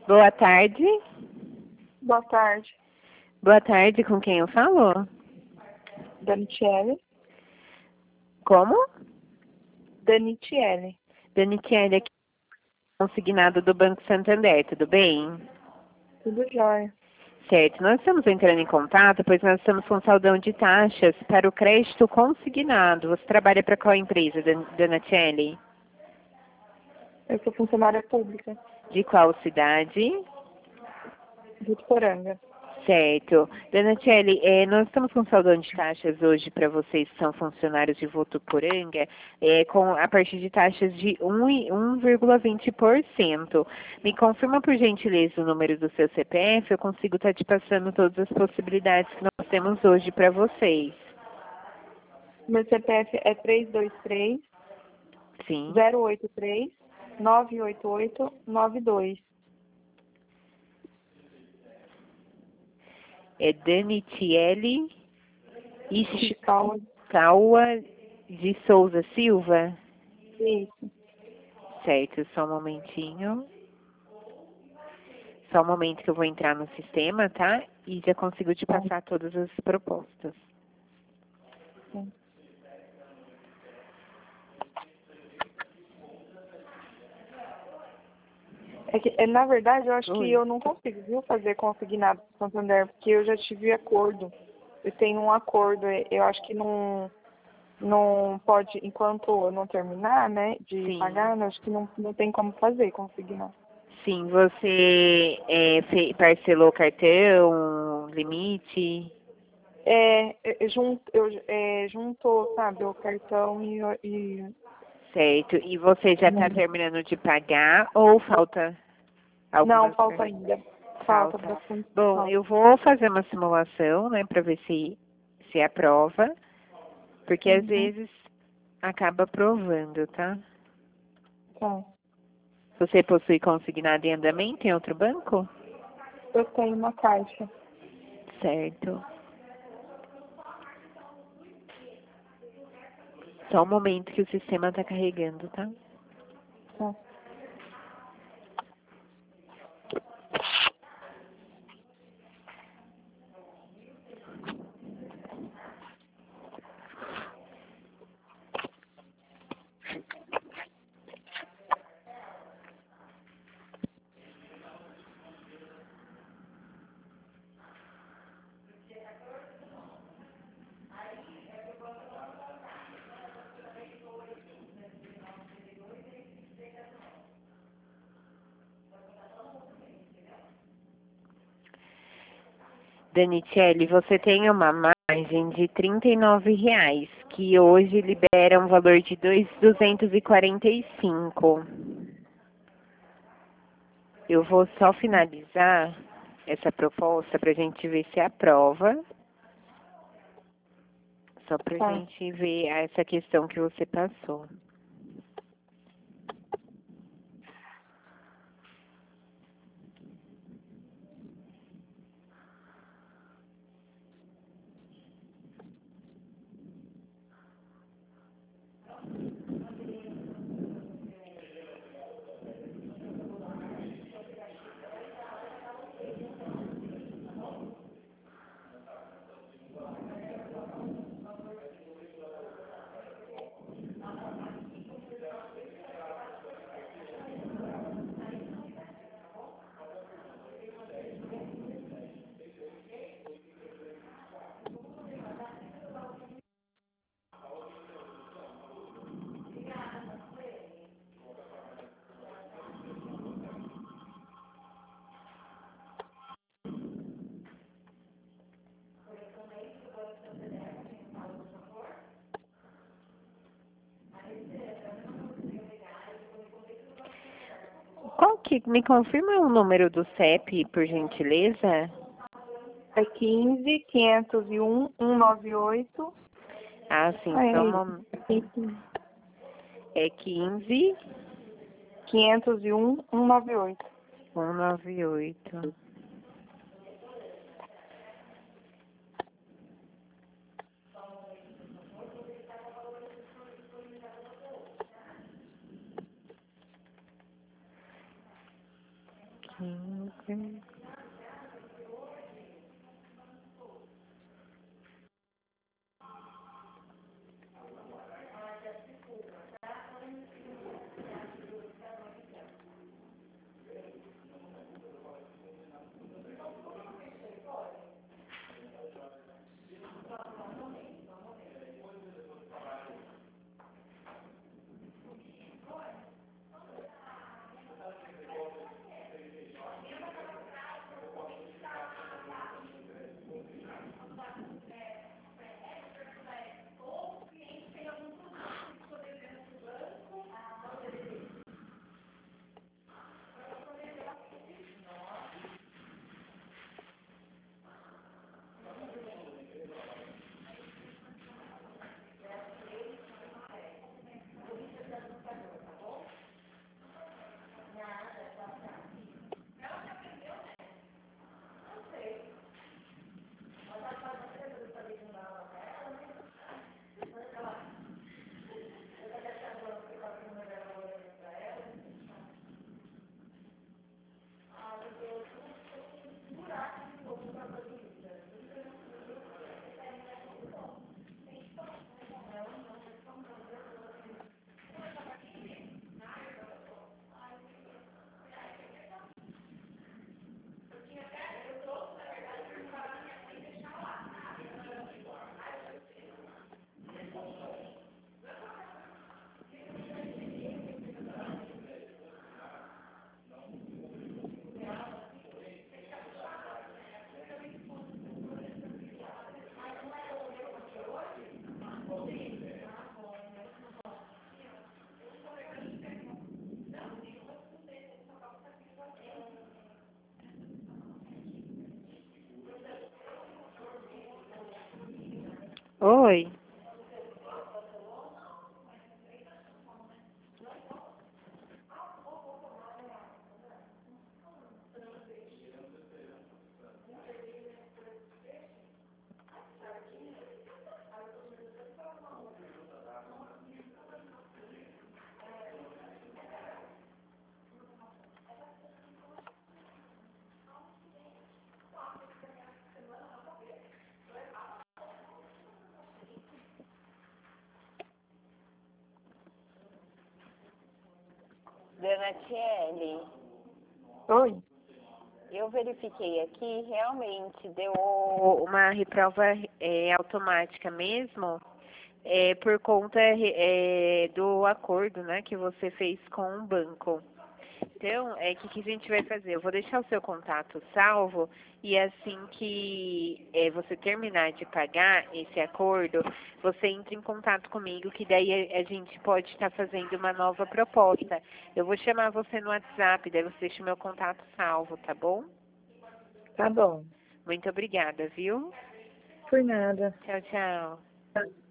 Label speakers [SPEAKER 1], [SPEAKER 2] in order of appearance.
[SPEAKER 1] Boa tarde.
[SPEAKER 2] Boa tarde,
[SPEAKER 1] Boa tarde, com quem eu falo?
[SPEAKER 2] Danitiele.
[SPEAKER 1] Como?
[SPEAKER 2] Danitiele.
[SPEAKER 1] Danitiele, aqui, consignado do Banco Santander, tudo bem?
[SPEAKER 2] Tudo jóia.
[SPEAKER 1] Certo, nós estamos entrando em contato, pois nós estamos com saldão de taxas para o crédito consignado. Você trabalha para qual empresa, Danitiele?
[SPEAKER 2] Eu sou funcionária pública
[SPEAKER 1] De qual cidade?
[SPEAKER 2] de Poranga.
[SPEAKER 1] Certo. Danatiele, nós estamos com saldão de taxas hoje para vocês que são funcionários de Votuporanga, a partir de taxas de 1,20%. Me confirma, por gentileza, o número do seu CPF, eu consigo estar te passando todas as possibilidades que nós temos hoje para vocês.
[SPEAKER 2] Meu CPF é 323
[SPEAKER 1] Sim.
[SPEAKER 2] 083 98892.
[SPEAKER 1] É Danitiele
[SPEAKER 2] Ishikawa.
[SPEAKER 1] Ishikawa de Souza Silva?
[SPEAKER 2] Isso.
[SPEAKER 1] Certo, só um momentinho. Só um momento que eu vou entrar no sistema, tá? E já consigo te passar todas as propostas.
[SPEAKER 2] Sim. Na verdade, eu acho que eu não consigo, viu, fazer consignado para Santander, porque eu já tive acordo. Eu tenho um acordo, eu acho que não pode, enquanto eu não terminar, né, de
[SPEAKER 1] Sim.
[SPEAKER 2] pagar, eu acho que não tem como fazer consignado.
[SPEAKER 1] Sim, você parcelou cartão, limite?
[SPEAKER 2] Juntou, sabe, o cartão e...
[SPEAKER 1] Certo. E você já está terminando de pagar ou falta algumas
[SPEAKER 2] Não, falta ainda. Falta bastante.
[SPEAKER 1] Bom, eu vou fazer uma simulação, né, para ver se aprova, porque às vezes acaba aprovando, tá?
[SPEAKER 2] Tá.
[SPEAKER 1] Você possui consignado em andamento em outro banco?
[SPEAKER 2] Eu tenho uma caixa.
[SPEAKER 1] Certo. Só um momento que o sistema está carregando, tá?
[SPEAKER 2] Tá.
[SPEAKER 1] Danitiele, você tem uma margem de R$ 39, que hoje libera um valor de 245. Eu vou só finalizar essa proposta para a gente ver se aprova. Só para a gente ver essa questão que você passou. Me confirma o número do CEP, por gentileza?
[SPEAKER 2] É 15.501.198.
[SPEAKER 1] Ah, sim, é 15
[SPEAKER 2] 501.198.
[SPEAKER 1] 198. Oi. Dona Tiele.
[SPEAKER 2] Oi.
[SPEAKER 1] Eu verifiquei aqui, realmente deu uma reprova automática mesmo, por conta do acordo, né, que você fez com o banco. Então, que a gente vai fazer? Eu vou deixar o seu contato salvo e assim que você terminar de pagar esse acordo, você entra em contato comigo, que daí a gente pode estar fazendo uma nova proposta. Eu vou chamar você no WhatsApp, daí você deixa o meu contato salvo, tá bom?
[SPEAKER 2] Tá bom.
[SPEAKER 1] Muito obrigada, viu?
[SPEAKER 2] Por nada.
[SPEAKER 1] Tchau, tchau.